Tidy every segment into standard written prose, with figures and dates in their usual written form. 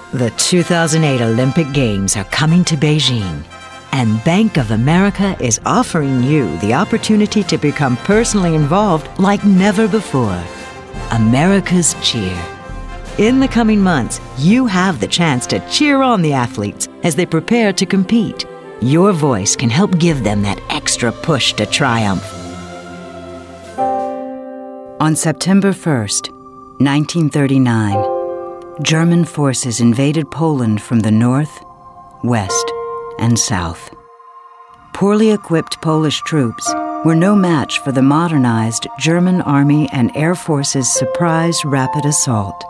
The 2008 Olympic Games are coming to Beijing, and Bank of America is offering you the opportunity to become personally involved like never before. America's Cheer. In the coming months, you have the chance to cheer on the athletes as they prepare to compete. Your voice can help give them that extra push to triumph. On September 1st, 1939, German forces invaded Poland from the north, west, and south. Poorly equipped Polish troops were no match for the modernized German Army and Air Force's surprise rapid assault.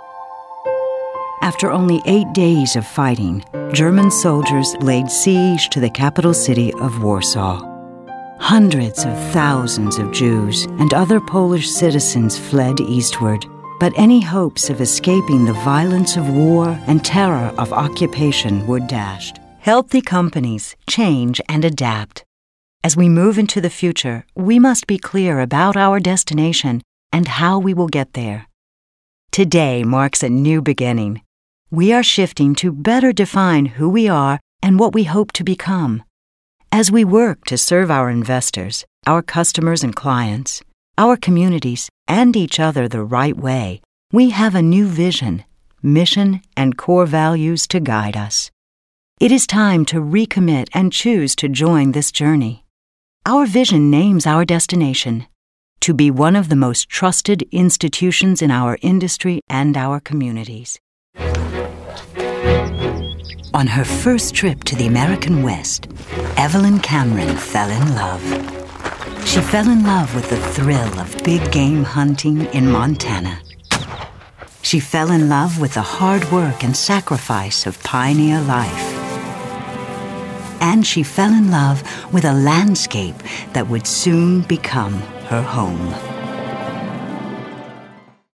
After only 8 days of fighting, German soldiers laid siege to the capital city of Warsaw. Hundreds of thousands of Jews and other Polish citizens fled eastward, but any hopes of escaping the violence of war and terror of occupation were dashed. Healthy companies change and adapt. As we move into the future, we must be clear about our destination and how we will get there. Today marks a new beginning. We are shifting to better define who we are and what we hope to become. As we work to serve our investors, our customers and clients, our communities, and each other the right way, we have a new vision, mission, and core values to guide us. It is time to recommit and choose to join this journey. Our vision names our destination: to be one of the most trusted institutions in our industry and our communities. On her first trip to the American West, Evelyn Cameron fell in love. She fell in love with the thrill of big game hunting in Montana. She fell in love with the hard work and sacrifice of pioneer life. And she fell in love with a landscape that would soon become her home.